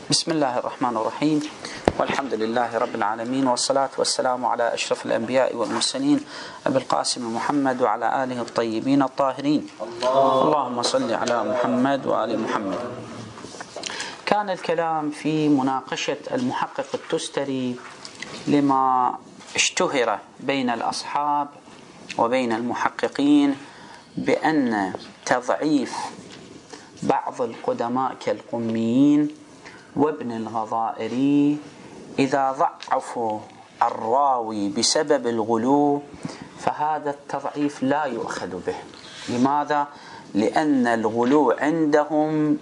بسم الله الرحمن الرحيم، والحمد لله رب العالمين، والصلاة والسلام على أشرف الأنبياء والمرسلين أبي القاسم محمد وعلى آله الطيبين الطاهرين. اللهم صل على محمد وآل محمد. كان الكلام في مناقشة المحقق التستري لما اشتهر بين الأصحاب وبين المحققين بأن تضعيف بعض القدماء كالقميين وابن الغضائري إذا ضعفوا الراوي بسبب الغلو فهذا التضعيف لا يؤخذ به. لماذا؟ لأن الغلو عندهم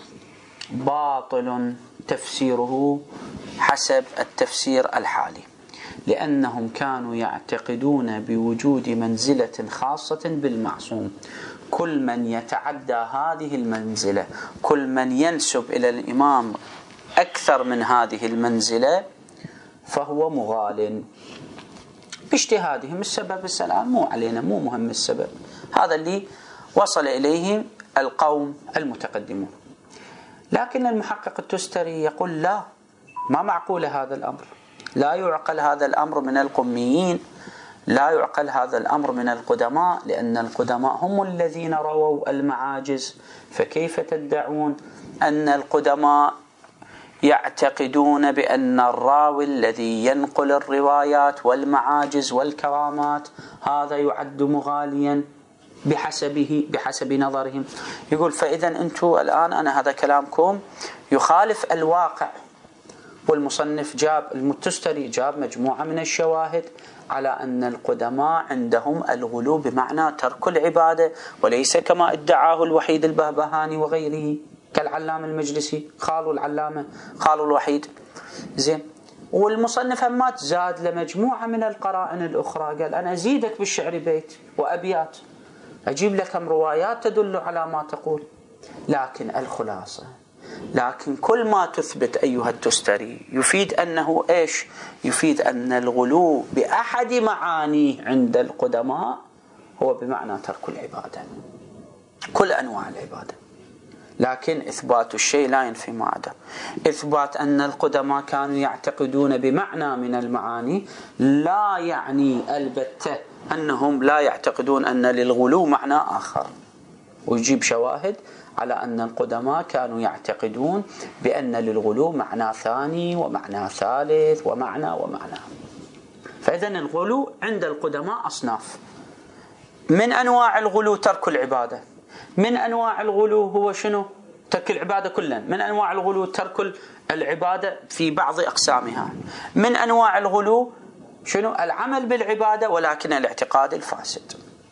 باطل تفسيره حسب التفسير الحالي، لأنهم كانوا يعتقدون بوجود منزلة خاصة بالمعصوم. كل من يتعدى هذه المنزلة، كل من ينسب إلى الإمام أكثر من هذه المنزلة فهو مغال باجتهادهم. السبب السلام مو علينا، مو مهم السبب، هذا اللي وصل إليه القوم المتقدمون. لكن المحقق التستري يقول لا، ما معقول هذا الأمر، لا يعقل هذا الأمر من القميين، لا يعقل هذا الأمر من القدماء، لأن القدماء هم الذين رووا المعاجز، فكيف تدعون أن القدماء يعتقدون بأن الراوي الذي ينقل الروايات والمعاجز والكرامات هذا يعد مغاليا بحسب نظرهم؟ يقول فإذا أنتم الآن أنا هذا كلامكم يخالف الواقع. والمصنف التستري جاب مجموعة من الشواهد على أن القدماء عندهم الغلو بمعنى ترك العبادة، وليس كما ادعاه الوحيد البهبهاني وغيره كالعلامة المجلسي، قالوا العلامة قالوا الوحيد. زين، والمصنف همات زاد لمجموعة من القرائن الأخرى، قال أنا أزيدك بالشعر بيت وأبيات، أجيب لك روايات تدل على ما تقول. لكن الخلاصة، لكن كل ما تثبت أيها التستري يفيد أنه إيش؟ يفيد أن الغلو بأحد معانيه عند القدماء هو بمعنى ترك العبادة، كل أنواع العبادة. لكن إثبات الشيء لا ينفي ما عداه. إثبات أن القدماء كانوا يعتقدون بمعنى من المعاني لا يعني البتة أنهم لا يعتقدون أن للغلو معنى آخر، ويجيب شواهد على أن القدماء كانوا يعتقدون بأن للغلو معنى ثاني ومعنى ثالث ومعنى. فإذا الغلو عند القدماء أصناف. من أنواع الغلو ترك العبادة. من أنواع الغلو هو شنو؟ ترك العبادة كلا. من أنواع الغلو ترك العبادة في بعض أقسامها. من أنواع الغلو شنو؟ العمل بالعبادة ولكن الاعتقاد الفاسد.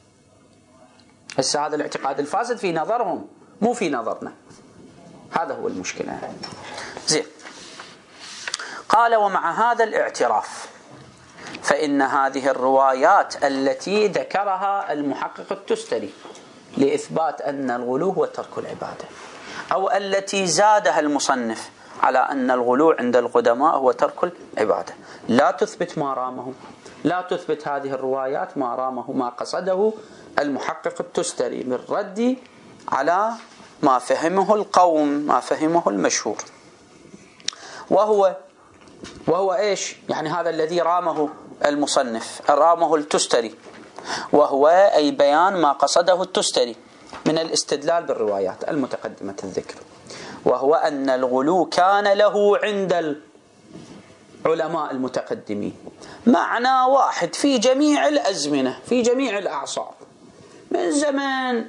هسه هذا الاعتقاد الفاسد في نظرهم مو في نظرنا، هذا هو المشكلة. زين، قال ومع هذا الاعتراف فإن هذه الروايات التي ذكرها المحقق التستري لإثبات أن الغلو هو ترك العبادة، أو التي زادها المصنف على أن الغلو عند القدماء هو ترك العبادة، لا تثبت ما رامه، لا تثبت هذه الروايات ما رامه، ما قصده المحقق التستري من رد على ما فهمه القوم، ما فهمه المشهور، وهو إيش؟ يعني هذا الذي رامه المصنف، رامه التستري، وهو أي بيان ما قصده التستري من الاستدلال بالروايات المتقدمة الذكر، وهو أن الغلو كان له عند العلماء المتقدمين معنى واحد في جميع الأزمنة، في جميع الأعصار، من زمن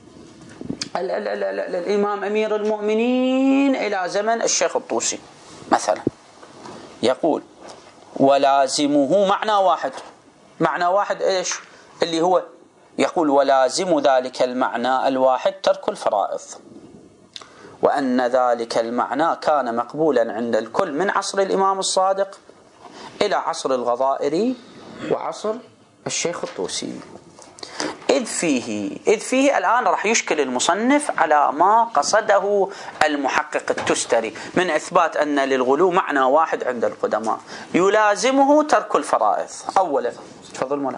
الإمام أمير المؤمنين إلى زمن الشيخ الطوسي مثلا. يقول ولازمه معنى واحد إيش؟ اللي هو يقول ولازم ذلك المعنى الواحد ترك الفرائض، وأن ذلك المعنى كان مقبولا عند الكل من عصر الإمام الصادق إلى عصر الغضائري وعصر الشيخ الطوسي. إذ فيه الآن راح يشكل المصنف على ما قصده المحقق التستري من إثبات أن للغلو معنى واحد عند القدماء يلازمه ترك الفرائض. أولا تفضل مولانا.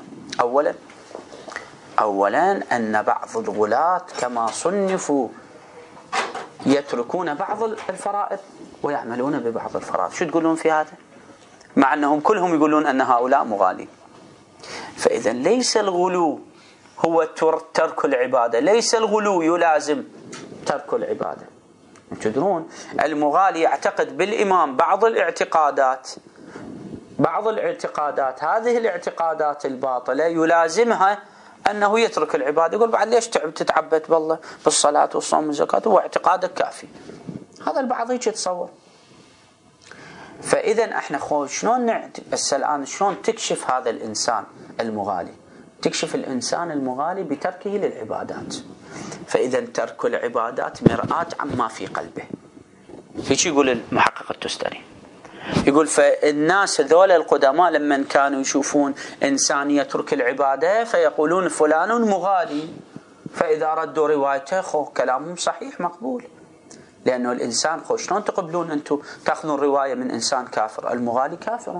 أولا أن بعض الغلاة كما صنفوا يتركون بعض الفرائض ويعملون ببعض الفرائض. شو تقولون في هذا؟ مع أنهم كلهم يقولون أن هؤلاء مغالين. فإذا ليس الغلو هو ترك العبادة، ليس الغلو يلازم ترك العبادة. تدرون المغالي يعتقد بالإمام بعض الاعتقادات، هذه الاعتقادات الباطلة يلازمها أنه يترك العبادة. يقول بعد ليش تتعبد بالله بالصلاة والصوم والزكاة، هو اعتقادك كافي. هذا البعض هيك يتصور. فإذا احنا شلون الآن شلون تكشف هذا الإنسان المغالي؟ تكشف الإنسان المغالي بتركه للعبادات. فإذا ترك العبادات مرآة عما في قلبه. هيك يقول المحقق التستري. يقول فالناس ذول القدماء لما كانوا يشوفون إنسان يترك العبادة فيقولون فلان مغالي، فإذا ردوا روايته كلامهم صحيح مقبول، لأنه الإنسان شلون تقبلون أنتم تأخذون رواية من إنسان كافر؟ المغالي كافر.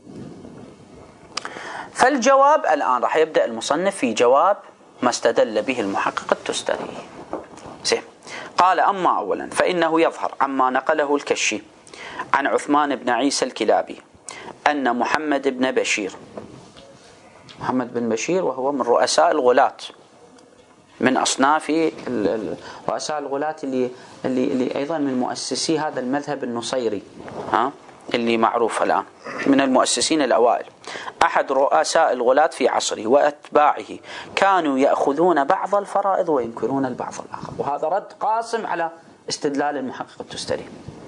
فالجواب الآن راح يبدأ المصنف في جواب ما استدل به المحقق التستري. قال أما أولا فإنه يظهر عما نقله الكشي عن عثمان بن عيسى الكلابي أن محمد بن بشير وهو من رؤساء الغلاة، من أصناف رؤساء الغلاة اللي أيضا من مؤسسي هذا المذهب النصيري، اللي معروف الآن، من المؤسسين الأوائل، أحد رؤساء الغلاة في عصره وأتباعه، كانوا يأخذون بعض الفرائض وينكرون البعض الآخر. وهذا رد قاسم على استدلال المحقق التستري،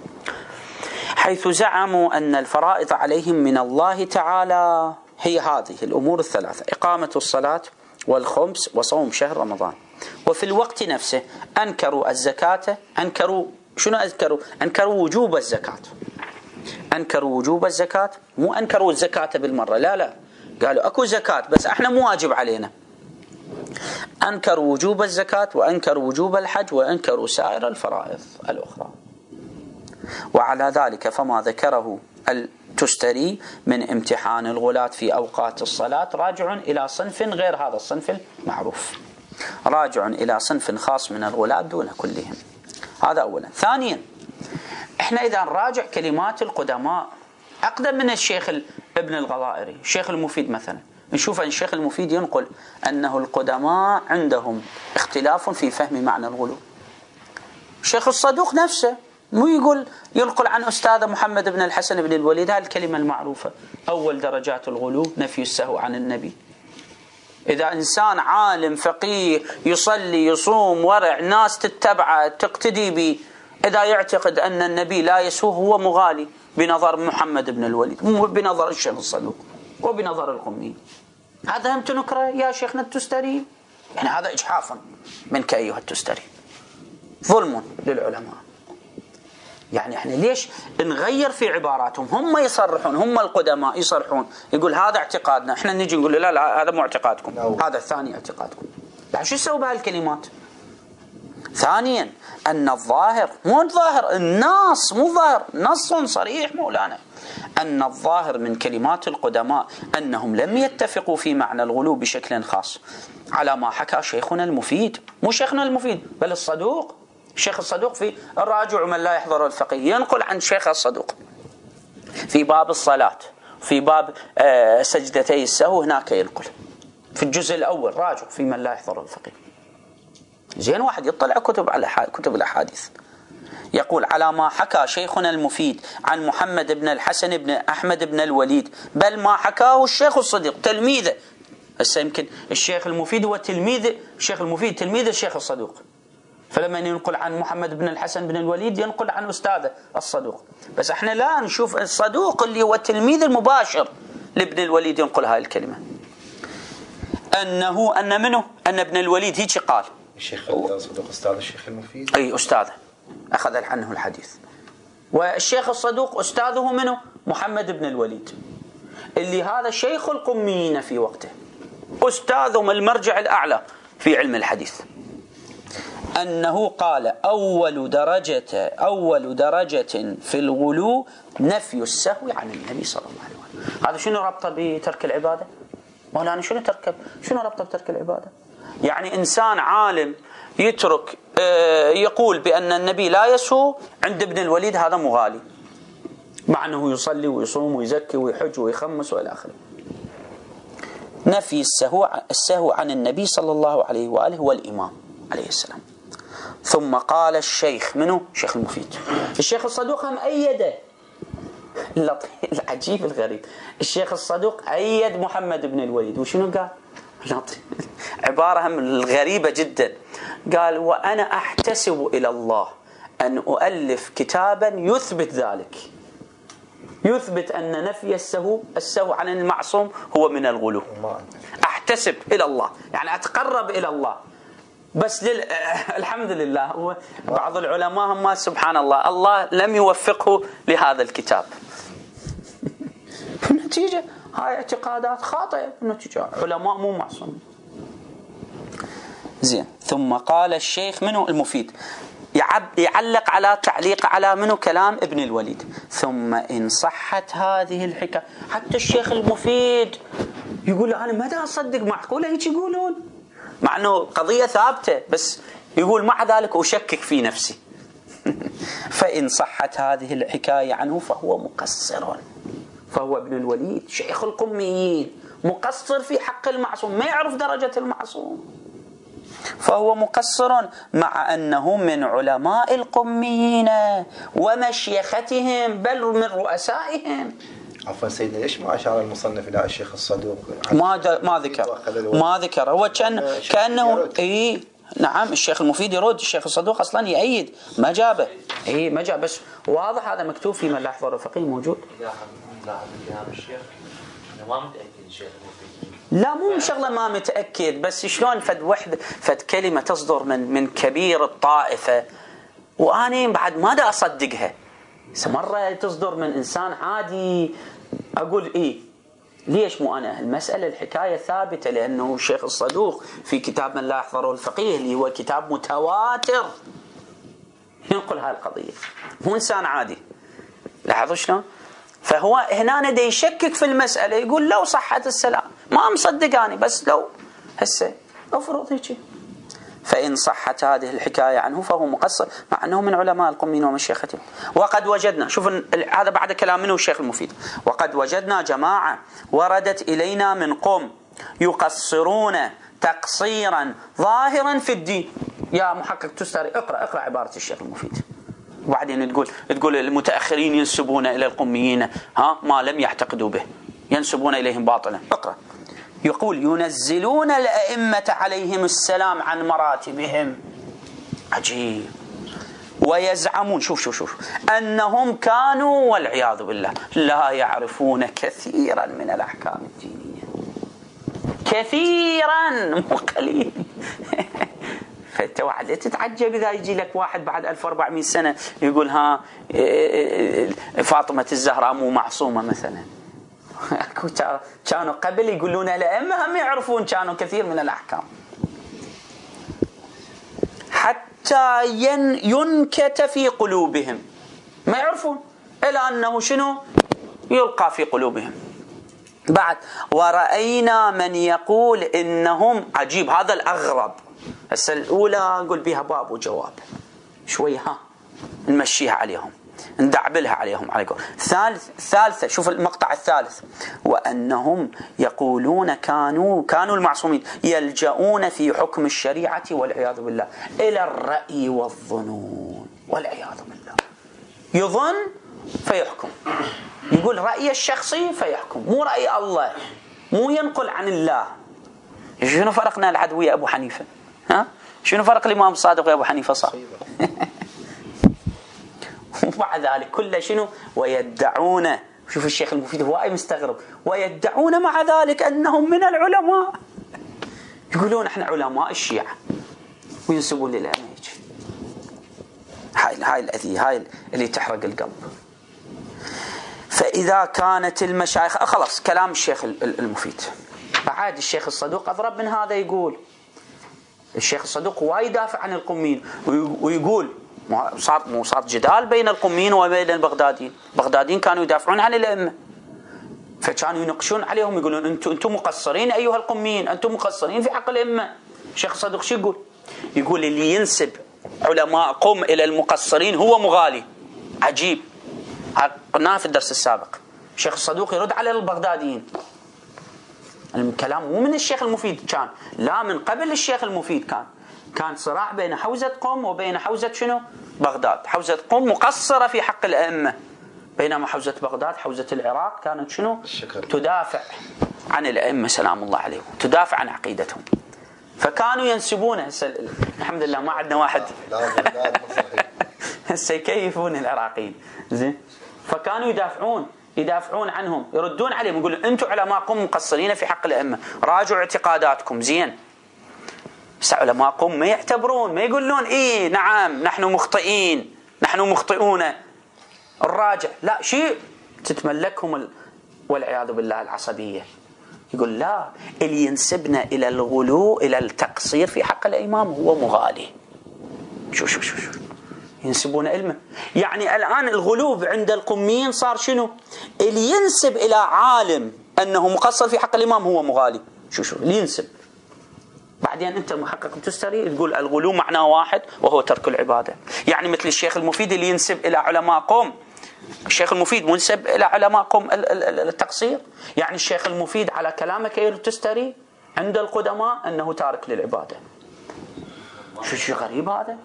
حيث زعموا أن الفرائض عليهم من الله تعالى هي هذه الأمور الثلاثة: إقامة الصلاة والخمس وصوم شهر رمضان. وفي الوقت نفسه أنكروا الزكاة. أنكروا وجوب الزكاة. أنكروا وجوب الزكاة، مو أنكروا الزكاة بالمرة، لا، قالوا أكو زكاة بس احنا مو واجب علينا. أنكروا وجوب الزكاة وأنكروا وجوب الحج وأنكروا سائر الفرائض الأخرى. وعلى ذلك فما ذكره التستري من امتحان الغلاة في أوقات الصلاة راجع إلى صنف غير هذا الصنف المعروف، راجع إلى صنف خاص من الغلاة دون كلهم. هذا أولا. ثانيا، احنا إذا نراجع كلمات القدماء أقدم من الشيخ ابن الغضائري، الشيخ المفيد مثلا، نشوف أن الشيخ المفيد ينقل أنه القدماء عندهم اختلاف في فهم معنى الغلو. الشيخ الصدوق نفسه مو ينقل عن أستاذ محمد بن الحسن بن الوليد هذه الكلمة المعروفة: أول درجات الغلو نفي السهو عن النبي. إذا إنسان عالم فقيه يصلي يصوم ورع ناس تتبعه تقتدي به، إذا يعتقد أن النبي لا يسوه هو مغالي بنظر محمد بن الوليد، مو بنظر الشيخ الصدوق وبنظر القمي. هذا هم تنكره يا شيخنا التستري؟ يعني هذا إجحافا منك أيها التستري، ظلم للعلماء. يعني احنا ليش نغير في عباراتهم؟ هم يصرحون، هم القدماء يصرحون، يقول هذا اعتقادنا، احنا نجي نقول لا هذا مو اعتقادكم، هذا الثاني اعتقادكم. يعني شو يسوي بهالكلمات؟ ثانيا، أن الظاهر مو الظاهر، النص مو ظاهر، نص صريح مولانا، أن الظاهر من كلمات القدماء أنهم لم يتفقوا في معنى الغلو بشكل خاص على ما حكى شيخنا المفيد، مو شيخنا المفيد بل الصدوق. الشيخ الصدوق في الراجع من لا يحضر الفقيه ينقل عن شيخ الصدوق في باب الصلاة، في باب سجدتي السهو، هناك ينقل في الجزء الأول راجع في من لا يحضر الفقيه. زين، واحد يطلع كتب الأحاديث، يقول على ما حكى شيخنا المفيد عن محمد بن الحسن بن أحمد بن الوليد، بل ما حكاه الشيخ الصدوق تلميذه. هسه يمكن الشيخ المفيد هو الشيخ المفيد تلميذ الشيخ الصدوق، فلما ينقل عن محمد بن الحسن بن الوليد ينقل عن أستاذه الصدوق. بس احنا لا نشوف الصدوق اللي هو التلميذ المباشر لابن الوليد ينقل هاي الكلمة، أن منه أن ابن الوليد هيك قال. الشيخ الصدوق أستاذ الشيخ المفيد، أي أستاذه أخذ عنه الحديث. والشيخ الصدوق أستاذه منه محمد بن الوليد، اللي هذا شيخ القميين في وقته، أستاذهم المرجع الأعلى في علم الحديث، أنه قال أول درجة في الغلو نفي السهو عن النبي صلى الله عليه وسلم. هذا شنو ربطه بترك العبادة؟ مولانا شنو ربطه بترك العبادة؟ يعني إنسان عالم يترك يقول بأن النبي لا يسهو عند ابن الوليد هذا مغالي، مع أنه يصلي ويصوم ويزكي ويحج ويخمس وإلى آخره. نفي السهو عن النبي صلى الله عليه وآله والإمام عليه السلام. ثم قال الشيخ، منه شيخ المفيد، الشيخ الصدوق هم أيده. العجيب الغريب، الشيخ الصدوق أيد محمد بن الوليد، وشنو قال؟ عبارة هم الغريبة جدا، قال: وأنا أحتسب إلى الله أن أؤلف كتابا يثبت ذلك، يثبت أن نفي السهو عن المعصوم هو من الغلو. أحتسب إلى الله يعني أتقرب إلى الله، بس الحمد لله بعض العلماء هم سبحان الله لم يوفقه لهذا الكتاب. النتيجة هاي اعتقادات خاطئة، النتيجة علماء مو معصومين. زين. ثم قال الشيخ منه المفيد يعلق على تعليق على منه كلام ابن الوليد: ثم إن صحت هذه الحكاية. حتى الشيخ المفيد يقول: أنا ماذا أصدق، معقولة هيك يقولون؟ مع أنه قضية ثابتة، بس يقول مع ذلك أشكك في نفسي. فإن صحت هذه الحكاية عنه فهو مقصر، فهو ابن الوليد شيخ القميين مقصر في حق المعصوم، ما يعرف درجة المعصوم، فهو مقصر مع أنه من علماء القميين ومشيختهم بل من رؤسائهم. عفوا سيدنا، ليش ما أشار المصنف إلى الشيخ الصدوق؟ ما ذكر هو كأنه نعم. الشيخ المفيد يرد، الشيخ الصدوق أصلا يأيد، ما جابه. ما جاب، بس واضح هذا مكتوب في من لا يحضر الفقيه موجود. الشيخ أنا ما متأكد الشيخ المفيد، لا مو شغله ما متأكد، بس شلون فد كلمة تصدر من كبير الطائفة وأنا بعد ما دا أصدقها. مرة تصدر من إنسان عادي أقول ليش مو أنا؟ المسألة الحكاية ثابتة، لأنه الشيخ الصدوق في كتاب من لا يحضره الفقيه اللي هو كتاب متواتر ينقل هاي القضية، مو إنسان عادي. لاحظوا شلون؟ فهو هنا دا يشكك في المسألة، يقول لو صحت السلام ما مصدقاني، بس لو هسه أفرض هيك. فإن صحت هذه الحكاية عنه فهو مقصر مع أنه من علماء القمين ومشيختهم. وقد وجدنا، شوف هذا بعد كلام منه الشيخ المفيد: وقد وجدنا جماعة وردت إلينا من قوم يقصرون تقصيرا ظاهرا في الدين. يا محقق تستري اقرأ عبارة الشيخ المفيد، وبعدين تقول المتأخرين ينسبون إلى القميين ما لم يعتقدوا به، ينسبون إليهم باطلا. اقرأ. يقول: ينزلون الأئمة عليهم السلام عن مراتبهم. عجيب. ويزعمون شوف أنهم كانوا والعياذ بالله لا يعرفون كثيرا من الأحكام الدينية، كثيرا مو قليل. فأنت واحد تتعجب إذا يجي لك واحد بعد 1400 سنة يقول فاطمة الزهراء مو معصومة مثلا. كانوا قبل يقولون الأئمة هم يعرفون كانوا كثير من الأحكام، حتى ينكت في قلوبهم، ما يعرفون إلا أنه شنو يلقى في قلوبهم. بعد: ورأينا من يقول إنهم، عجيب هذا الأغرب. هسه الأولى نقول بها باب وجواب شوية، نمشيها عليهم، ندعبلها عليكم. ثالثة شوف المقطع الثالث: وأنهم يقولون كانوا المعصومين يلجؤون في حكم الشريعة والعياذ بالله إلى الرأي والظنون والعياذ بالله. يظن فيحكم، يقول رأي الشخصي فيحكم، مو رأي الله، مو ينقل عن الله. شنو فرقنا العدوية أبو حنيفة؟ شنو فرق الإمام الصادق وأبو حنيفة صار؟ ومع ذلك كل شنو ويدعون. شوف الشيخ المفيد هو مستغرب، ويدعون مع ذلك أنهم من العلماء، يقولون احنا علماء الشيعة وينسبون للأئمة. هاي الأذية، هاي اللي تحرق القلب. فإذا كانت المشايخ، خلاص كلام الشيخ المفيد. بعد الشيخ الصدوق أضرب من هذا، يقول الشيخ الصدوق وايد يدافع عن القميين ويقول صار جدال بين القميين وبين البغداديين كانوا يدافعون عن الأئمة، فكانوا ينقشون عليهم يقولون أنتم مقصرين أيها القميين، أنتم مقصرين في حق الأئمة. الشيخ الصدوق شو يقول اللي ينسب علماءكم إلى المقصرين هو مغالي. عجيب، قلناها في الدرس السابق. الشيخ الصدوق يرد على البغداديين. الكلام مو من الشيخ المفيد كان، لا من قبل الشيخ المفيد كان صراع بين حوزة قم وبين حوزة شنو؟ بغداد. حوزة قم مقصرة في حق الأئمة، بينما حوزة بغداد حوزة العراق كانت شنو؟ تدافع عن الأئمة سلام الله عليهم، تدافع عن عقيدتهم. فكانوا ينسبون الحمد لله ما عندنا واحد سيكيفون العراقيين زين. فكانوا يدافعون عنهم، يردون عليهم، يقولون انتم علماءكم مقصرين في حق الأئمة، راجعوا اعتقاداتكم زين. بس علماءكم ما يعتبرون، ما يقولون ايه نعم نحن مخطئين، نحن مخطئون، الراجع لا شيء تتملكهم والعياذ بالله العصبية. يقول لا، اللي ينسبنا إلى الغلو إلى التقصير في حق الإمام هو مغالي. شو ينسبون علمه. يعني الآن الغلو عند القميين صار شنو؟ اللي ينسب إلى عالم أنه مقصر في حق الإمام هو مغالي. شو اللي ينسب. بعدين أنت محقق تستري تقول الغلو معناه واحد وهو ترك العبادة. يعني مثل الشيخ المفيد اللي ينسب إلى علماء قوم، الشيخ المفيد منسب إلى علماء قوم التقصير. يعني الشيخ المفيد على كلامك تستري عند القدماء أنه تارك للعبادة. شو غريب هذا.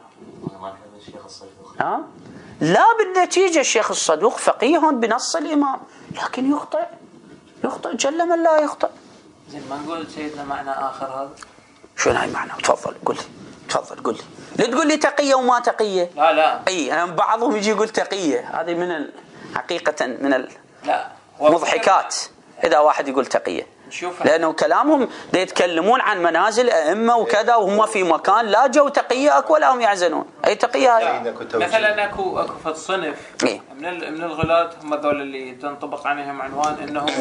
لا بالنتيجة الشيخ الصدوق فقيه بنص الإمام، لكن يخطئ جل من لا يخطئ. زين ما نقول سيدنا معنى آخر هذا؟ شو هاي معنى؟ تفضل قل لي. لا تقول لي تقية وما تقية. لا أي بعضهم يجي يقول تقية، هذه من حقيقة من المضحكات إذا واحد يقول تقية، لأنه كلامهم يتكلمون عن منازل أئمة وكذا وهم في مكان لا جو تقية أكو ولا هم يعزنون. أي تقية هاي؟ مثلا أكو في الصنف من الغلاة هم ذول اللي تنطبق عليهم عنوان إنهم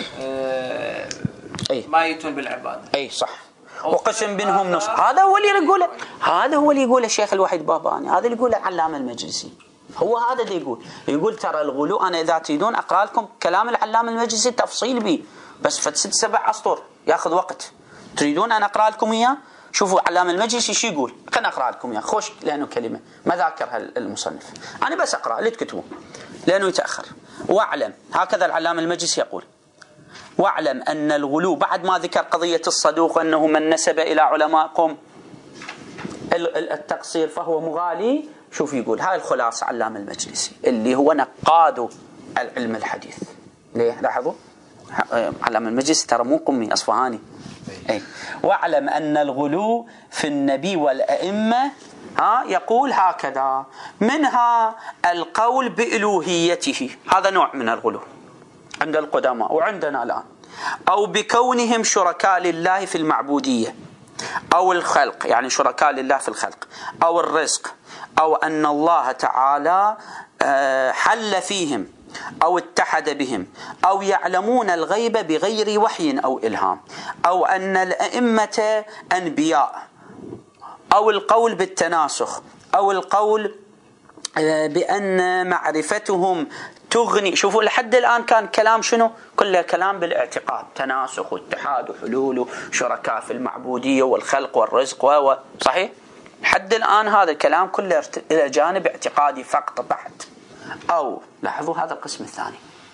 ما يتون بالعبادة. أي صح. وقسم بينهم نص. هذا هو اللي يقوله الشيخ الوحيد باباني، هذا اللي يقوله العلامة المجلسي. هو هذا اللي يقول ترى الغلو. أنا إذا تريدون أقرأ لكم كلام العلامة المجلسي تفصيل به، بس في 6-7 أسطر يأخذ وقت. تريدون أن أقرأ لكم إياه؟ شوفوا علامة المجلسي شو يقول. خلنا أقرأ لكم إياه خوش، لأنه كلمة ما ذاكرها المصنف، أنا بس أقرأ لتكتبوا لأنه يتأخر. واعلم، هكذا العلامة المجلسي يقول: واعلم أن الغلو، بعد ما ذكر قضية الصدوق أنه من نسب إلى علماءكم التقصير فهو مغالي. شوف يقول هاي الخلاصة علامة المجلسي اللي هو نقاد العلم الحديث. ليه؟ لاحظوا علامة المجلس ترى مو قمي أصفهاني. واعلم أن الغلو في النبي والأئمة يقول هكذا: منها القول بإلوهيته، هذا نوع من الغلو عند القدماء وعندنا الآن، أو بكونهم شركاء لله في المعبودية أو الخلق، يعني شركاء لله في الخلق أو الرزق، أو أن الله تعالى حل فيهم أو اتحد بهم، أو يعلمون الغيب بغير وحي أو إلهام، أو أن الأئمة أنبياء، أو القول بالتناسخ، أو القول بأن معرفتهم تغني. شوفوا لحد الآن كان كلام شنو؟ كله كلام بالاعتقاد، تناسخ واتحاد وحلول وشركاء في المعبودية والخلق والرزق صحيح؟ لحد الآن هذا الكلام كله إلى جانب اعتقادي فقط بحت. أو لاحظوا هذا القسم الثاني،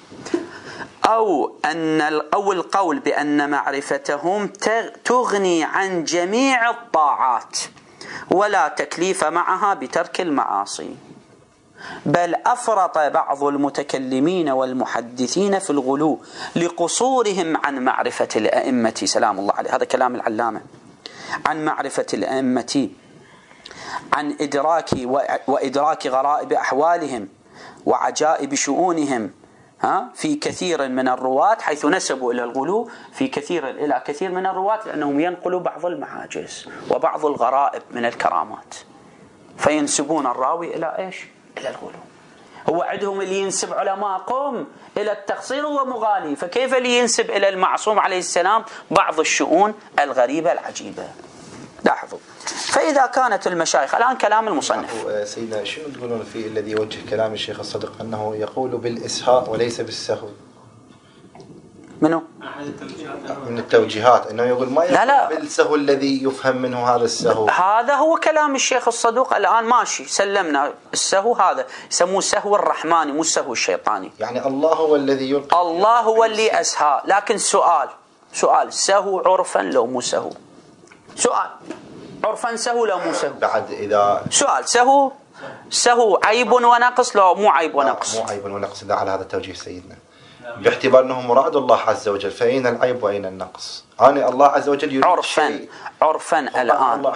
أو القول بأن معرفتهم تغني عن جميع الطاعات ولا تكليف معها بترك المعاصي. بل أفرط بعض المتكلمين والمحدثين في الغلو لقصورهم عن معرفة الأئمة سلام الله عليه. هذا كلام العلامة. عن معرفة الأئمة، عن وإدراك غرائب أحوالهم وعجائب شؤونهم في كثير من الرواة، حيث نسبوا إلى الغلو إلى كثير من الرواة، لأنهم ينقلوا بعض المعاجز وبعض الغرائب من الكرامات، فينسبون الراوي إلى إيش؟ إلى الغلو. هو عندهم اللي ينسب علماء قوم إلى التقصير هو مغالي، فكيف اللي ينسب إلى المعصوم عليه السلام بعض الشؤون الغريبة العجيبة؟ لاحظوا. فإذا كانت المشايخ، الآن كلام المصنف. سيدنا شنو تقولون في الذي يوجه كلام الشيخ الصدق أنه يقول بالإسهاء وليس بالسهو؟ منو؟ من التوجيهات انه يقول ما لا بالسهو الذي يفهم منه هذا السهو. هذا هو كلام الشيخ الصدوق. الآن ماشي سلمنا السهو هذا يسموه سهو الرحماني مو السهو الشيطاني. يعني الله هو الذي يلقي، الله هو اللي أسهى. لكن سؤال سهو عرفا لو مو سهو؟ سؤال عرفا سهو لو مو سهو؟ بعد إذا سؤال سهو عيب ونقص لو مو عيب ونقص؟ مو عيب ونقص إذا على هذا التوجيه سيدنا، باعتبار أنه مراد الله عز وجل، فأين العيب وأين النقص؟ أنا الله عز وجل يريد عرفا الآن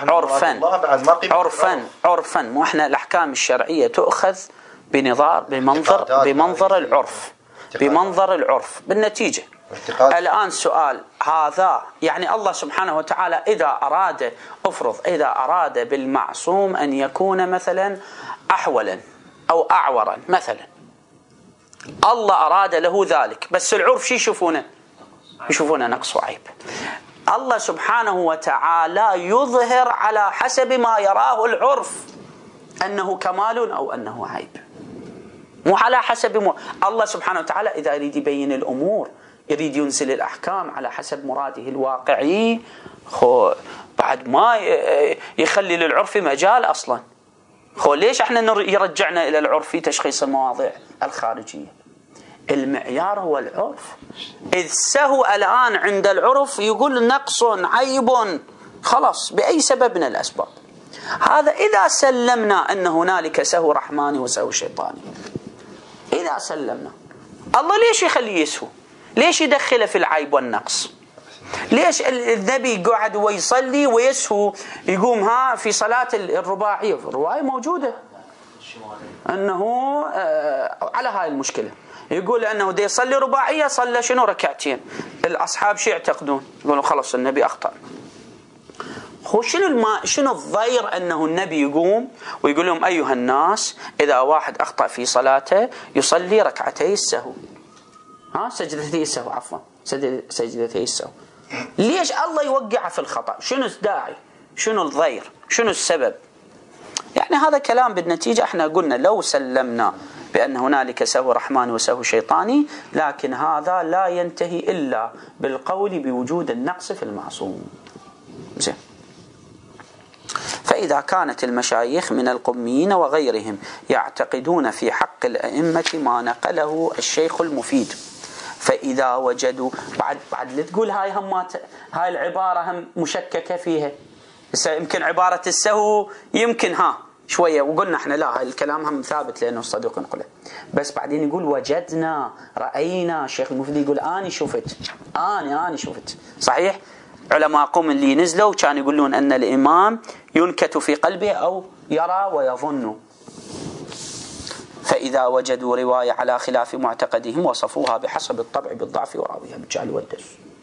عرفا مو احنا الأحكام الشرعية تؤخذ بمنظر العرف بالنتيجة. الآن سؤال هذا يعني الله سبحانه وتعالى إذا أراد بالمعصوم أن يكون مثلا أحولا أو أعورا مثلا، الله أراد له ذلك، بس العرف شي يشوفونه نقص وعيب. الله سبحانه وتعالى يظهر على حسب ما يراه العرف أنه كمال أو أنه عيب، مو على حسب الله سبحانه وتعالى إذا يريد يبين الأمور، يريد ينزل الأحكام على حسب مراده الواقعي، بعد ما يخلي للعرف مجال أصلا. ليش احنا يرجعنا إلى العرف في تشخيص المواضيع الخارجية؟ المعيار هو العرف. إذ سهو الآن عند العرف يقول نقص عيب، خلاص بأي سبب من الأسباب. هذا إذا سلمنا أن هنالك سهو رحماني وسهو شيطاني، إذا سلمنا، الله ليش يخليه يسهو؟ ليش يدخله في العيب والنقص؟ ليش النبي قعد ويصلي ويسهو يقوم في صلاة الرباعية؟ الرواية موجودة أنه على هاي المشكلة، يقول أنه دي يصلي رباعية صلى شنو ركعتين. الأصحاب شو يعتقدون؟ يقولوا خلاص النبي أخطأ. شنو الضير أنه النبي يقوم ويقول لهم أيها الناس إذا واحد أخطأ في صلاته يصلي ركعتي السهو، سجدتي السهو، عفوا سجدتي السهو. ليش الله يوقع في الخطأ؟ شنو الداعي؟ شنو الضير؟ شنو السبب؟ يعني هذا كلام بالنتيجة احنا قلنا لو سلمنا بأن هنالك سهو رحماني وسهو شيطاني، لكن هذا لا ينتهي إلا بالقول بوجود النقص في المعصوم. زين. فإذا كانت المشايخ من القميين وغيرهم يعتقدون في حق الأئمة ما نقله الشيخ المفيد، فإذا وجدوا بعد لا تقول هاي العبارة هم مشككة فيها، يمكن عبارة السهو يمكن شوية، وقلنا احنا لا، هاي الكلام هم ثابت لأنه الصدوق نقله، بس بعدين يقول وجدنا رأينا. الشيخ المفيد يقول أنا شفت صحيح. علماء قوم اللي نزلوا كانوا يقولون أن الإمام ينكت في قلبه أو يرى ويظن، فإذا وجدوا رواية على خلاف معتقدهم وصفوها بحسب الطبع بالضعف وراويها بالجهل والدس.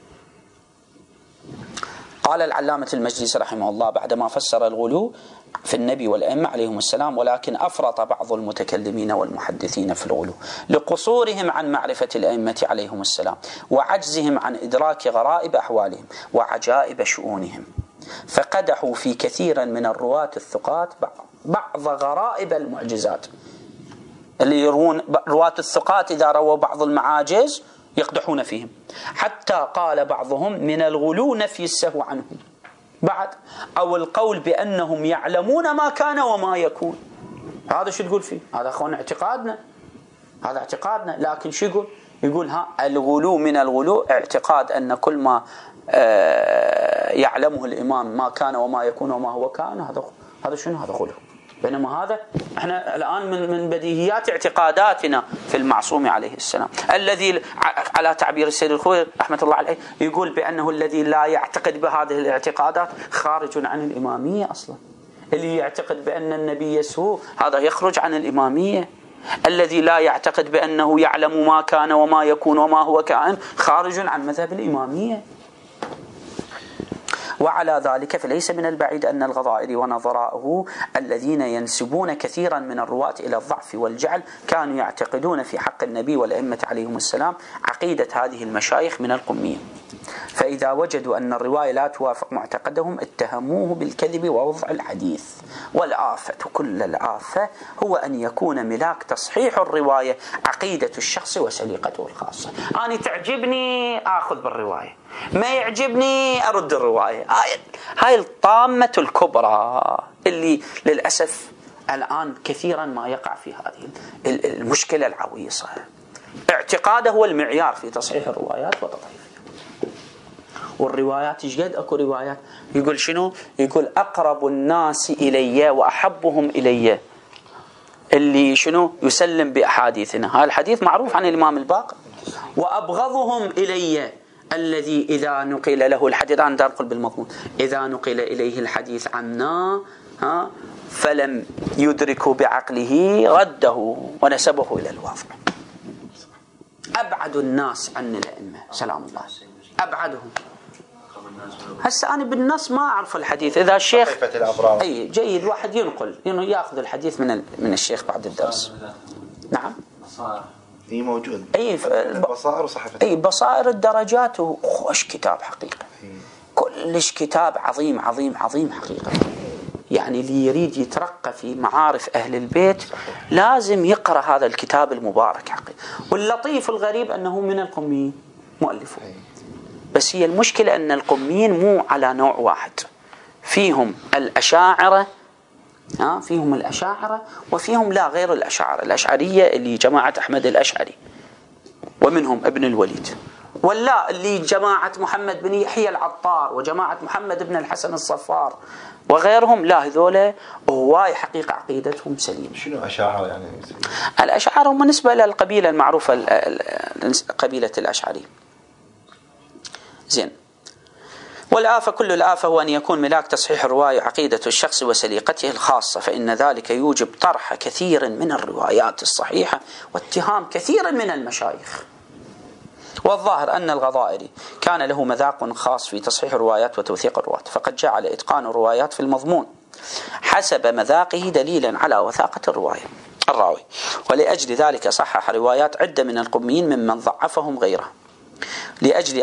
قال العلامة المجلسي رحمه الله بعدما فسر الغلو في النبي والأئمة عليهم السلام: ولكن أفرط بعض المتكلمين والمحدثين في الغلو لقصورهم عن معرفة الأئمة عليهم السلام وعجزهم عن إدراك غرائب أحوالهم وعجائب شؤونهم، فقدحوا في كثيرا من الرواة الثقات بعض غرائب المعجزات. اللي يروون رواة الثقات إذا رووا بعض المعاجز يقدحون فيهم، حتى قال بعضهم من الغلو نفي السهو عنهم بعد، أو القول بأنهم يعلمون ما كان وما يكون. هذا شو تقول فيه؟ هذا أخونا هذا اعتقادنا. لكن شو يقول الغلو من الغلو اعتقاد أن كل ما يعلمه الإمام ما كان وما يكون وما هو كان، هذا شنو؟ هذا غلو. بينما هذا احنا الآن من بديهيات اعتقاداتنا في المعصوم عليه السلام، الذي على تعبير السيد الخوئي رحمة الله عليه يقول بأنه الذي لا يعتقد بهذه الاعتقادات خارج عن الإمامية أصلا. اللي يعتقد بأن النبي يسهو هذا يخرج عن الإمامية. الذي لا يعتقد بأنه يعلم ما كان وما يكون وما هو كائن خارج عن مذهب الإمامية. وعلى ذلك فليس من البعيد أن الغضائري ونظراءه الذين ينسبون كثيرا من الرواة إلى الضعف والجعل كانوا يعتقدون في حق النبي والأئمة عليهم السلام عقيدة هذه المشايخ من القميين، فإذا وجدوا أن الرواية لا توافق معتقدهم اتهموه بالكذب ووضع الحديث. والآفة كل الآفة هو أن يكون ملاك تصحيح الرواية عقيدة الشخص وسليقته الخاصة. أنا تعجبني أخذ بالرواية، ما يعجبني أرد الرواية. هاي الطامة الكبرى اللي للأسف الآن كثيرا ما يقع في هذه المشكلة العويصة. اعتقاده هو المعيار في تصحيح الروايات وتضعيفها. والروايات ايش قد اكو روايات يقول شنو؟ يقول أقرب الناس إلي وأحبهم إلي اللي شنو يسلم بأحاديثنا. هذا الحديث معروف عن الإمام الباقر. وأبغضهم إلي الذي إذا نقل له الحديث، أنا نقول بالمضمون، إذا نقل إليه الحديث عنا فلم يدركه بعقله رده ونسبه إلى الواضع. أبعد الناس عن الأئمة سلام الله، أبعدهم. هسه أنا بالنص ما أعرف الحديث. إذا الشيخ أي جيد واحد ينقل يأخذ الحديث من الشيخ بعد الدرس. نعم هي موجود. أي بصائر وصحيفة. أي بصائر الدرجات خوش كتاب حقيقة. كلش كتاب عظيم عظيم عظيم حقيقة. يعني اللي يريد يترقى في معارف أهل البيت لازم يقرأ هذا الكتاب المبارك حقيقة. واللطيف الغريب أنه من القميين مؤلفه. بس هي المشكلة أن القميين مو على نوع واحد، فيهم الأشاعرة وفيهم لا غير الأشاعرة، الأشعرية اللي جماعة أحمد الأشعري ومنهم ابن الوليد، ولا اللي جماعة محمد بن يحيى العطار وجماعة محمد بن الحسن الصفار وغيرهم. لا هذول هواي حقيقة عقيدتهم سليمة. شنو أشاعرة يعني؟ الأشاعرة هم نسبة للقبيلة المعروفة قبيلة الأشعري. زين. والآفة كل الآفة هو أن يكون ملاك تصحيح الرواية عقيدة الشخص وسليقته الخاصة، فإن ذلك يوجب طرح كثير من الروايات الصحيحة واتهام كثير من المشايخ. والظاهر أن الغضائري كان له مذاق خاص في تصحيح الروايات وتوثيق الرواة، فقد جعل إتقان الروايات في المضمون حسب مذاقه دليلا على وثاقة الراوي، ولأجل ذلك صحح روايات عدة من القميين ممن ضعفهم غيره، لأجل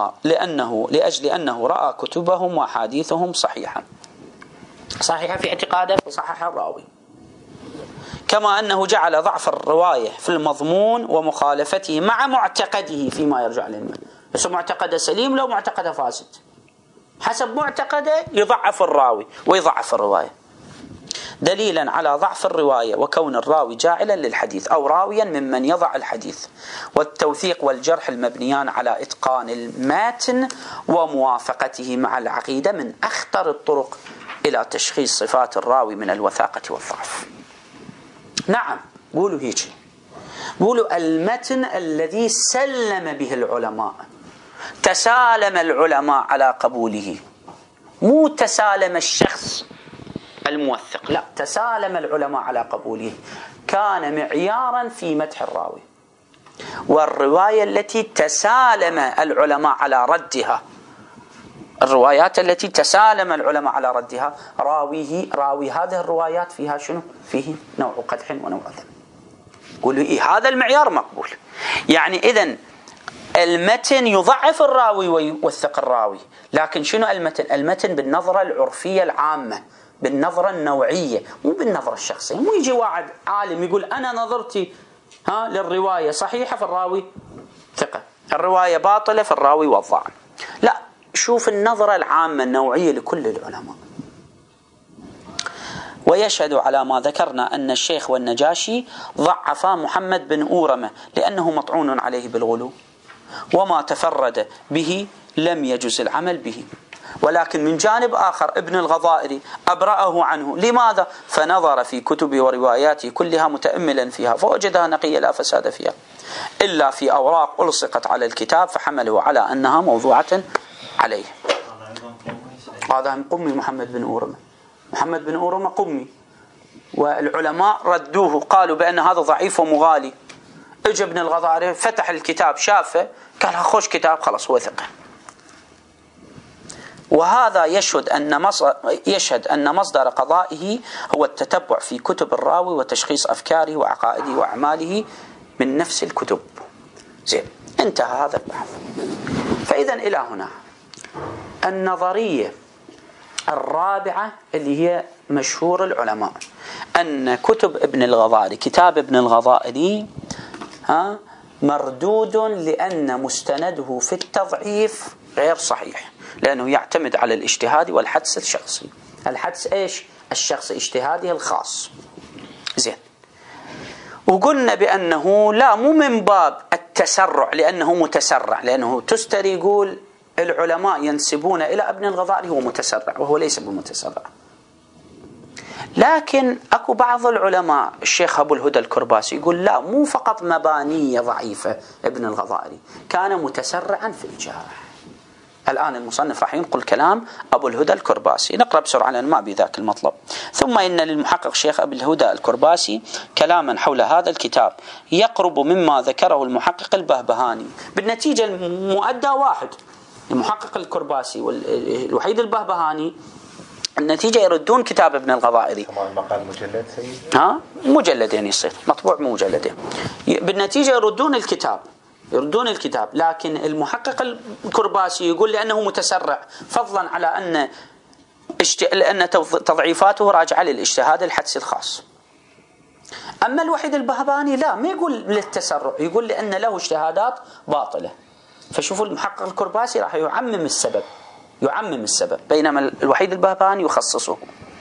أنه رأى كتبهم وحديثهم صحيحة في اعتقاده فصحح الراوي. كما أنه جعل ضعف الرواية في المضمون ومخالفته مع معتقده فيما يرجع للعلم. بس معتقده سليم لو معتقده فاسد، حسب معتقده يضعف الراوي ويضعف الرواية، دليلا على ضعف الرواية وكون الراوي جاعلا للحديث أو راويا ممن يضع الحديث. والتوثيق والجرح المبنيان على إتقان الماتن وموافقته مع العقيدة من أخطر الطرق إلى تشخيص صفات الراوي من الوثاقة والضعف. نعم قولوا هيك، قولوا المتن الذي سلم به العلماء، تسالم العلماء على قبوله، مو تسالم الشخص الموثق، لا تسالم العلماء على قبوله، كان معيارا في مدح الراوي. والرواية التي تسالم العلماء على ردها، الروايات التي تسالم العلماء على ردها، راوي هذه الروايات فيها شنو؟ فيه نوع قدح ونوع ذم. قولوا هذا المعيار مقبول. يعني إذن المتن يضعف الراوي ويوثق الراوي، لكن شنو المتن بالنظرة العرفية العامة، بالنظرة النوعية، مو بالنظرة الشخصية. مو يجي واحد عالم يقول أنا نظرتي للرواية صحيحة فالراوي ثقة، الرواية باطلة فالراوي وضاع. لا، شوف النظرة العامة النوعية لكل العلماء. ويشهد على ما ذكرنا أن الشيخ والنجاشي ضعفا محمد بن أورمة لأنه مطعون عليه بالغلو، وما تفرد به لم يجوز العمل به. ولكن من جانب آخر ابن الغضائري أبرأه عنه. لماذا؟ فنظر في كتبه ورواياته كلها متأملا فيها فوجدها نقية لا فساد فيها، إلا في أوراق ألصقت على الكتاب فحمله على أنها موضوعة عليه. هذا من قمي محمد بن أورمة. محمد بن أورمة قمي، والعلماء ردوه قالوا بأن هذا ضعيف ومغالي. اجى ابن الغضائري فتح الكتاب شافه قال خوش كتاب، خلاص هو ثقة. وهذا يشهد أن مصدر قضائه هو التتبع في كتب الراوي وتشخيص أفكاره وعقائده وأعماله من نفس الكتب. زين، انتهى هذا البحث. فإذا إلى هنا النظرية الرابعة اللي هي مشهور العلماء أن كتب ابن الغضائري، كتاب ابن الغضائري مردود لأن مستنده في التضعيف غير صحيح، لأنه يعتمد على الاجتهاد والحدس الشخصي. الحدس إيش؟ الشخصي، اجتهاده الخاص. زين، وقلنا بأنه لا، مو من باب التسرع لأنه متسرع، لأنه تستري يقول العلماء ينسبون إلى ابن الغضائري هو متسرع، وهو ليس بمتسرع. لكن أكو بعض العلماء، الشيخ أبو الهدى الكرباسي يقول لا، مو فقط مبانية ضعيفة ابن الغضائري، كان متسرعا في الجرح. الآن المصنف راح ينقل كلام أبو الهدى الكرباسي، نقرأ بسرعة لأن ما بذاك المطلب. ثم إن للمحقق الشيخ أبو الهدى الكرباسي كلاما حول هذا الكتاب يقرب مما ذكره المحقق البهبهاني. بالنتيجة المؤدى واحد، المحقق الكرباسي والوحيد البهبهاني، النتيجة يردون كتاب ابن الغضائري. المقال مجلد سيد؟ مجلدين يصير مطبوع مجلدين. بالنتيجة يردون الكتاب، لكن المحقق الكرباسي يقول لأنه متسرع، فضلا على أن تضعيفاته راجعة للاجتهاد الحدسي الخاص. أما الوحيد البهبهاني لا، ما يقول للتسرع، يقول لأن له اجتهادات باطلة. فشوفوا المحقق الكرباسي راح يعمم السبب، بينما الوحيد البهبهاني يخصصه.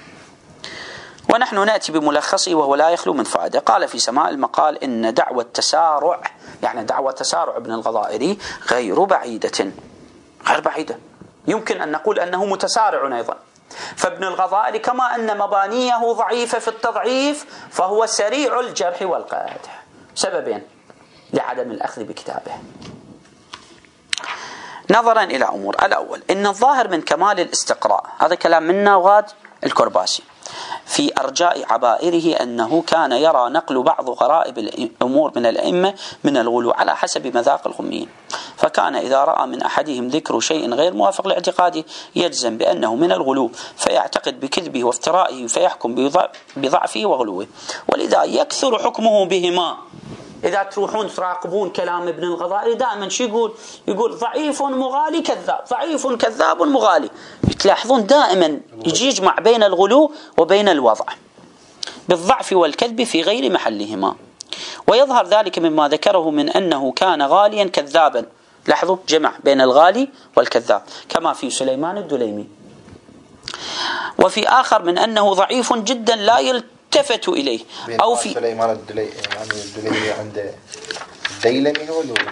ونحن نأتي بملخصه وهو لا يخلو من فائدة. قال في سماء المقال إن دعوة التسارع، يعني دعوة تسارع ابن الغضائري غير بعيدة، يمكن أن نقول أنه متسارع أيضا. فابن الغضائري كما أن مبانيه ضعيفة في التضعيف، فهو سريع الجرح والقدح. سببين لعدم الأخذ بكتابه نظرا إلى أمور. الأول، إن الظاهر من كمال الاستقراء، هذا كلام منا وغاد الكرباسي، في أرجاء عبائره أنه كان يرى نقل بعض غرائب الأمور من الأئمة من الغلو على حسب مذاق الغميين، فكان إذا رأى من أحدهم ذكر شيء غير موافق لاعتقاده يجزم بأنه من الغلو، فيعتقد بكذبه وافترائه فيحكم بضعفه وغلوه، ولذا يكثر حكمه بهما. إذا تروحون تراقبون كلام ابن الغضائري دائما شو يقول ضعيف مغالي كذاب، ضعيف كذاب مغالي. تلاحظون دائما يجمع بين الغلو وبين الوضع بالضعف والكذب في غير محلهما، ويظهر ذلك مما ذكره من أنه كان غاليا كذابا. لاحظوا جمع بين الغالي والكذاب كما في سليمان الدليمي. وفي آخر من أنه ضعيف جدا لا يلتفت إليه، أو في سليمان الدليمي، يعني الدليمي عند الديلمي هو اللي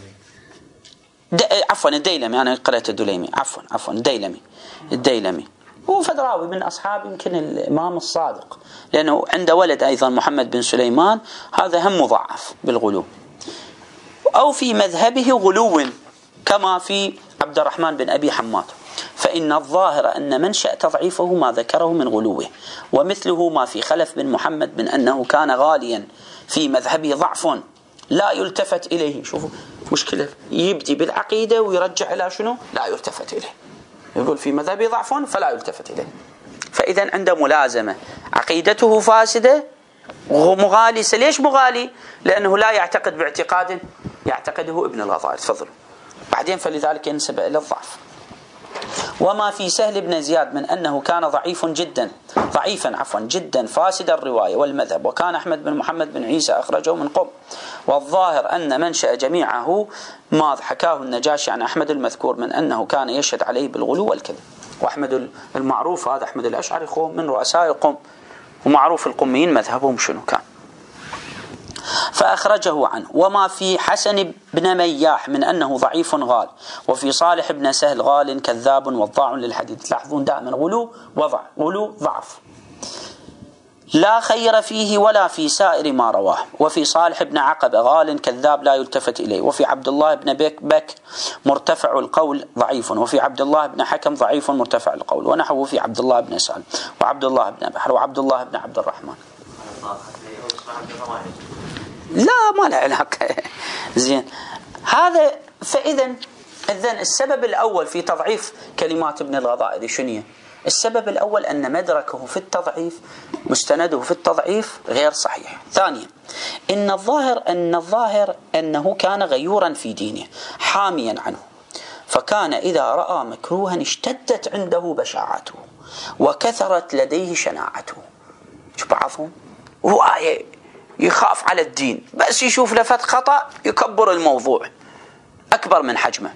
عفوا الديلمي، أنا قرأت الدليمي، عفوا الديلمي هو فدراوي من أصحاب يمكن الإمام الصادق، لأنه عنده ولد أيضا محمد بن سليمان، هذا هم مضاعف بالغلو. أو في مذهبه غلو كما في عبد الرحمن بن أبي حماد، فإن الظاهر أن منشأ تضعيفه ما ذكره من غلوه، ومثله ما في خلف بن محمد من أنه كان غاليا في مذهبه ضعف لا يلتفت إليه. شوفوا مشكلة، يبدي بالعقيدة ويرجع إلى شنو؟ لا يلتفت إليه، يقول في مذهبه ضعف فلا يلتفت إليه. فإذا عنده ملازمة، عقيدته فاسدة ومغالسة. ليش مغالي؟ لأنه لا يعتقد باعتقاد يعتقده ابن الغضائري. تفضلوا بعدين. فلذلك ينسب إلى الضعف. وما في سهل بن زياد من أنه كان ضعيفا جدا فاسد الرواية والمذهب، وكان أحمد بن محمد بن عيسى أخرجه من قم. والظاهر أن منشأ جميعه ما حكاه النجاشي عن أحمد المذكور من أنه كان يشهد عليه بالغلو والكذب. وأحمد المعروف هذا أحمد الأشعري من رؤساء القم، ومعروف القميين مذهبهم شنو كان، فأخرجه عنه. وما في حسن بن مياح من أنه ضعيف غال، وفي صالح بن سهل غال كذاب وضاع للحديث. تلاحظون دائما غلو ضعف لا خير فيه ولا في سائر ما رواه. وفي صالح بن عقبة غال كذاب لا يلتفت إليه. وفي عبد الله بن بك مرتفع القول ضعيف. وفي عبد الله بن حكم ضعيف مرتفع القول، ونحوه في عبد الله بن سالم وعبد الله بن بحر وعبد الله بن عبد الرحمن. لا ما له علاقة. زين هذا. فإذا إذن السبب الأول في تضعيف كلمات ابن الغضائري شنو؟ السبب الأول أن مدركه في التضعيف، مستنده في التضعيف غير صحيح. ثانيا، إن الظاهر أنه كان غيورا في دينه حاميا عنه، فكان إذا رأى مكروها اشتدت عنده بشاعته وكثرت لديه شناعته. شو بعضهم هو يخاف على الدين، بس يشوف لفت خطأ يكبر الموضوع أكبر من حجمه،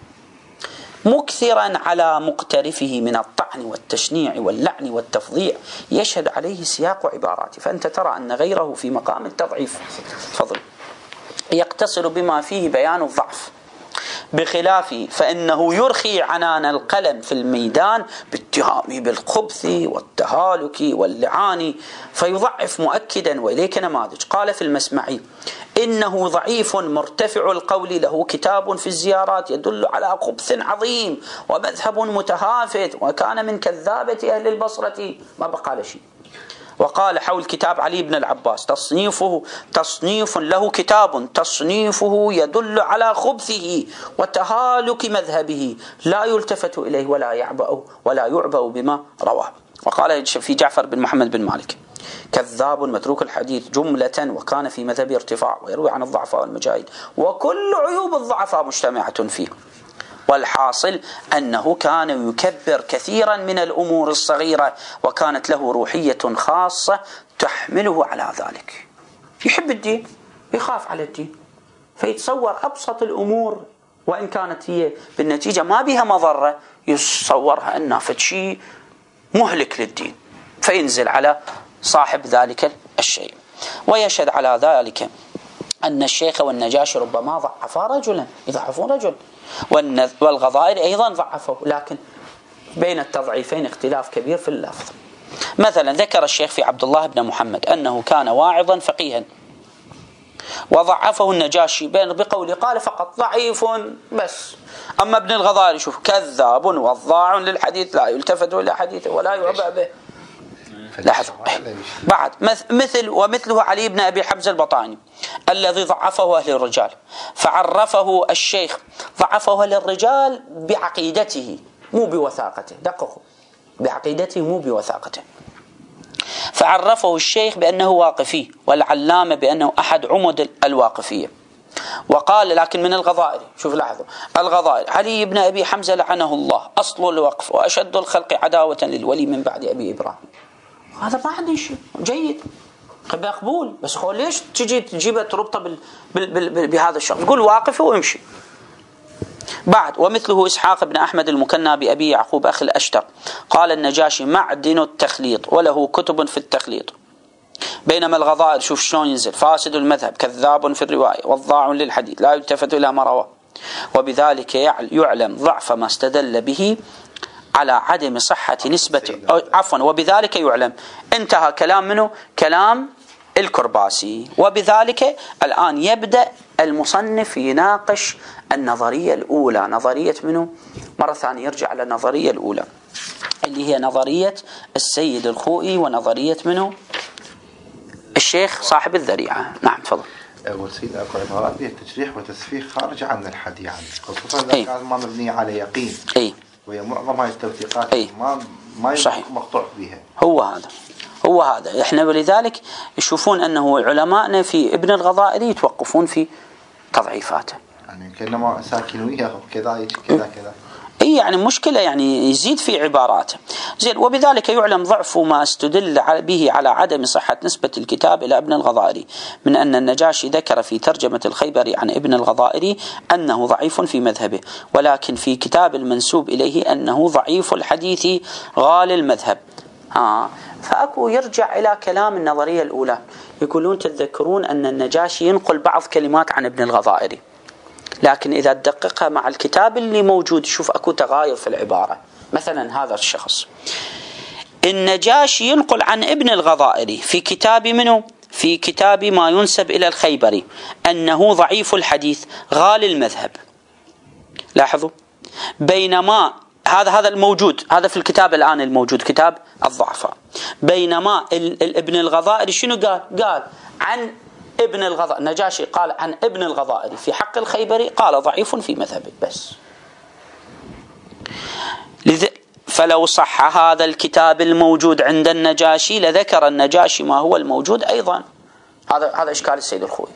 مكثرا على مقترفه من الطعن والتشنيع واللعن والتفظيع، يشهد عليه سياق عباراته. فأنت ترى أن غيره في مقام التضعيف تفضل يقتصر بما فيه بيان الضعف، بخلافه فإنه يرخي عنان القلم في الميدان باتهامه بالخبث والتهالك واللعان، فيضعف مؤكدا. وإليك نماذج: قال في المسمعي: إنه ضعيف مرتفع القول، له كتاب في الزيارات يدل على خبث عظيم ومذهب متهافت، وكان من كذابة أهل البصرة. ما بقى له شيء. وقال حول كتاب علي بن العباس: تصنيف له كتاب تصنيفه يدل على خبثه وتهالك مذهبه، لا يلتفت إليه ولا يعبأ بما رواه. وقال في جعفر بن محمد بن مالك: كذاب متروك الحديث جملة، وكان في مذهب ارتفاع، ويروي عن الضعفاء والمجاهد، وكل عيوب الضعفاء مجتمعة فيه. والحاصل أنه كان يكبر كثيرا من الأمور الصغيرة، وكانت له روحية خاصة تحمله على ذلك. يحب الدين، يخاف على الدين، فيتصور أبسط الأمور وإن كانت هي بالنتيجة ما بها مضرة، يتصورها أنها شيء مهلك للدين، فينزل على صاحب ذلك الشيء. ويشهد على ذلك أن الشيخ والنجاشي ربما ضعفا رجلا، يضعفون رجل، والغضائري أيضا ضعفه، لكن بين التضعيفين اختلاف كبير في اللفظ. مثلا ذكر الشيخ في عبد الله بن محمد أنه كان واعظا فقيها، وضعفه النجاشي بقوله قال فقط ضعيف بس. أما ابن الغضائري شوف: كذاب وضاع للحديث، لا يلتفت إلى حديثه ولا يعبأ به. لاحظوا بعد ومثله علي بن أبي حمزة البطاني الذي ضعفه أهل الرجال، فعرفه الشيخ ضعفه أهل الرجال بعقيدته مو بوثاقته، دققوا، بعقيدته مو بوثاقته. فعرفه الشيخ بأنه واقفي، والعلامة بأنه أحد عمد الواقفية. وقال لكن من الغضائري، شوف لاحظوا الغضائري: علي بن أبي حمزة لعنه الله أصل الوقف وأشد الخلق عداوة للولي من بعد أبي إبراهيم. هذا ما عندي شيء جيد مقبول، بس هو ليش تجيبه تربطه بهذا الشخص؟ قول واقف ويمشي. بعد ومثله إسحاق بن أحمد المكنى بأبي يعقوب أخي الأشتر قال النجاشي: معدن التخليط، وله كتب في التخليط. بينما الغضائر شوف شلون ينزل: فاسد المذهب، كذاب في الرواية، وضاع للحديث، لا يلتفت إلى ما رواه. وبذلك يعلم ضعف ما استدل به على عدم صحة نسبة، وبذلك يعلم. انتهى كلام منه، كلام الكرباسي. وبذلك الآن يبدأ المصنف يناقش النظرية الأولى. نظرية منه؟ مرة ثانية يرجع على النظرية الأولى اللي هي نظرية السيد الخوئي، ونظرية منه الشيخ صاحب الذريعة. نعم تفضل. أول سيد أكو عبارات فيها تجريح وتسفيح خارج عن الحد، يعني خصوصا إذا كان ما مبنية على يقين، وهي معظم هاي التوثيقات ما مقطوع بها. هو هذا احنا ولذلك يشوفون أنه علماءنا في ابن الغضائري يتوقفون في تضعيفاته، يعني كأنما ساكنوية كذا كذا. يعني مشكلة، يعني يزيد في عباراته. زين. وبذلك يعلم ضعف ما استدل به على عدم صحة نسبة الكتاب إلى ابن الغضائري، من أن النجاشي ذكر في ترجمة الخيبري عن ابن الغضائري أنه ضعيف في مذهبه، ولكن في كتاب المنسوب إليه أنه ضعيف الحديث غالي المذهب. فأكو يرجع إلى كلام النظرية الأولى، يقولون تتذكرون أن النجاشي ينقل بعض كلمات عن ابن الغضائري، لكن إذا تدققها مع الكتاب اللي موجود شوف أكو تغاير في العبارة. مثلا هذا الشخص النجاشي ينقل عن ابن الغضائري في كتاب منه؟ في كتاب ما ينسب إلى الخيبري أنه ضعيف الحديث غالي المذهب. لاحظوا، بينما هذا الموجود، هذا في الكتاب الآن الموجود كتاب الضعفاء، بينما ابن الغضائري شنو قال عن ابن الغضائري؟ نجاشي قال عن ابن الغضائري في حق الخيبري قال ضعيف في مذهبه بس. فلو صح هذا الكتاب الموجود عند النجاشي لذكر النجاشي ما هو الموجود أيضا. هذا إشكال السيد الخوئي.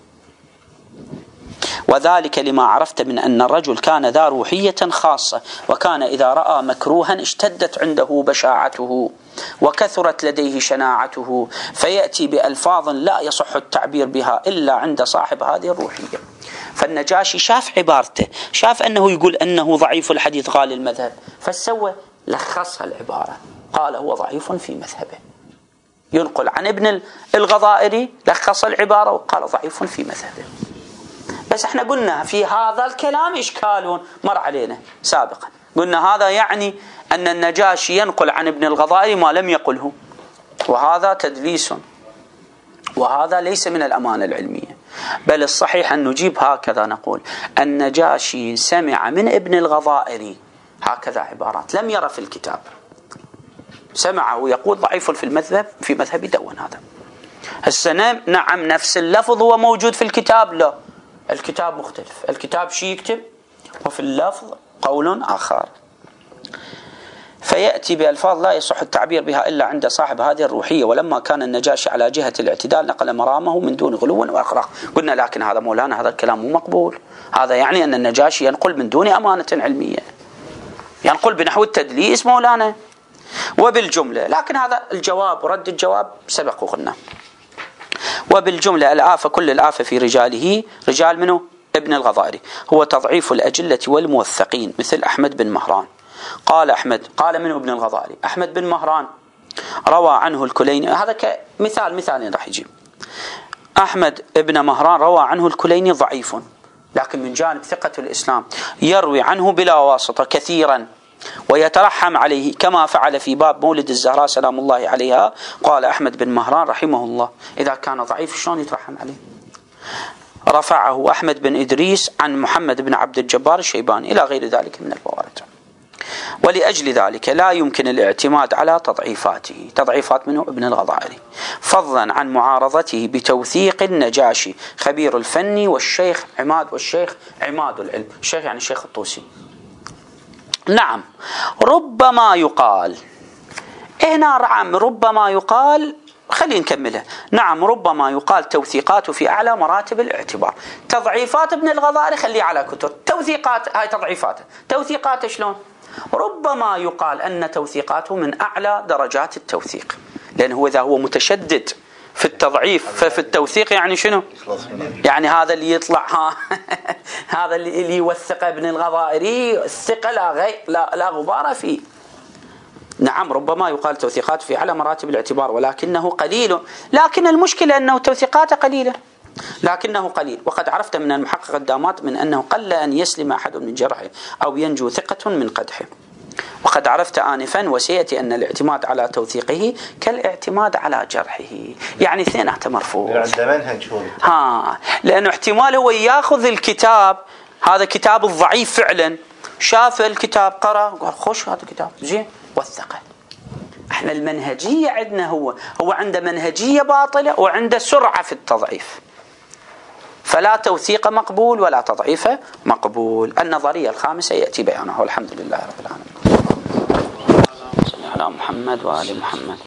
وذلك لما عرفت من أن الرجل كان ذا روحية خاصة، وكان إذا رأى مكروها اشتدت عنده بشاعته وكثرت لديه شناعته، فيأتي بألفاظ لا يصح التعبير بها إلا عند صاحب هذه الروحية. فالنجاشي شاف عبارته، شاف أنه يقول أنه ضعيف الحديث غالي المذهب، فسوى لخصها العبارة، قال هو ضعيف في مذهبه. ينقل عن ابن الغضائري لخص العبارة وقال ضعيف في مذهبه. بس احنا قلنا في هذا الكلام إشكال مر علينا سابقا، قلنا هذا يعني أن النجاشي ينقل عن ابن الغضائري ما لم يقله، وهذا تدليس، وهذا ليس من الأمانة العلمية. بل الصحيح أن نجيب هكذا، نقول النجاشي سمع من ابن الغضائري هكذا عبارات لم يرى في الكتاب، سمعه يقول ضعيف في المذهب، في مذهب دون هذا. السنة نعم نفس اللفظ هو موجود في الكتاب، لا الكتاب مختلف، الكتاب شيء يكتب وفي اللفظ قول آخر. فيأتي بألفاظ لا يصح التعبير بها إلا عند صاحب هذه الروحية. ولما كان النجاشي على جهة الاعتدال نقل مرامه من دون غلو وإغراق. قلنا لكن هذا مولانا هذا الكلام مو مقبول، هذا يعني أن النجاشي ينقل من دون أمانة علمية، ينقل بنحو التدليس مولانا. وبالجملة، لكن هذا الجواب ورد الجواب سبق وقلنا. وبالجملة الآفة كل الآفة في رجاله، رجال منه ابن الغضائري، هو تضعيف الأجلة والموثقين مثل أحمد بن مهران. قال أحمد، قال منه ابن الغضائري أحمد بن مهران روى عنه الكليني، هذا كمثال مثالين راح يجيب. أحمد بن مهران روى عنه الكليني ضعيف، لكن من جانب ثقة الإسلام يروي عنه بلا واسطة كثيرا ويترحم عليه، كما فعل في باب مولد الزهراء سلام الله عليها. قال أحمد بن مهران رحمه الله إذا كان ضعيف شلون يترحم عليه؟ رفعه أحمد بن إدريس عن محمد بن عبد الجبار الشيباني إلى غير ذلك من البوارد. ولأجل ذلك لا يمكن الاعتماد على تضعيفاته، تضعيفات منه ابن الغضائري، فضلا عن معارضته بتوثيق النجاشي خبير الفن والشيخ عماد، والشيخ عماد العلم، الشيخ يعني الشيخ الطوسي. نعم ربما يقال هنا، نعم ربما يقال، خلينا نكملها. نعم ربما يقال توثيقاته في أعلى مراتب الاعتبار. تضعيفات ابن الغضائري خليه على كتر، توثيقات هاي تضعيفاته، توثيقاته شلون؟ ربما يقال أن توثيقاته من أعلى درجات التوثيق، لأنه إذا هو متشدد في التضعيف ففي التوثيق يعني شنو؟ يعني هذا اللي يطلع هذا اللي يوثق ابن الغضائري الثقة لا غبار فيه. نعم ربما يقال توثيقات في أعلى مراتب الاعتبار ولكنه قليل، لكن المشكلة أنه توثيقاته قليلة لكنه قليل. وقد عرفت من المحقق الدامات من أنه قل أن يسلم أحد من جرحه أو ينجو ثقة من قدحه. وقد عرفت آنفا وسيأتي أن الاعتماد على توثيقه كالاعتماد على جرحه، يعني اثنيناته مرفوض. لأنه احتمال هو يأخذ الكتاب، هذا كتاب الضعيف فعلا، شاف الكتاب قرأ قال خوش هذا الكتاب زين وثقه. احنا المنهجية عندنا هو عنده منهجية باطلة وعنده سرعة في التضعيف، فلا توثيق مقبول ولا تضعيف مقبول. النظرية الخامسة يأتي بيانها، والحمد لله رب العالمين. صلى على محمد وآل محمد.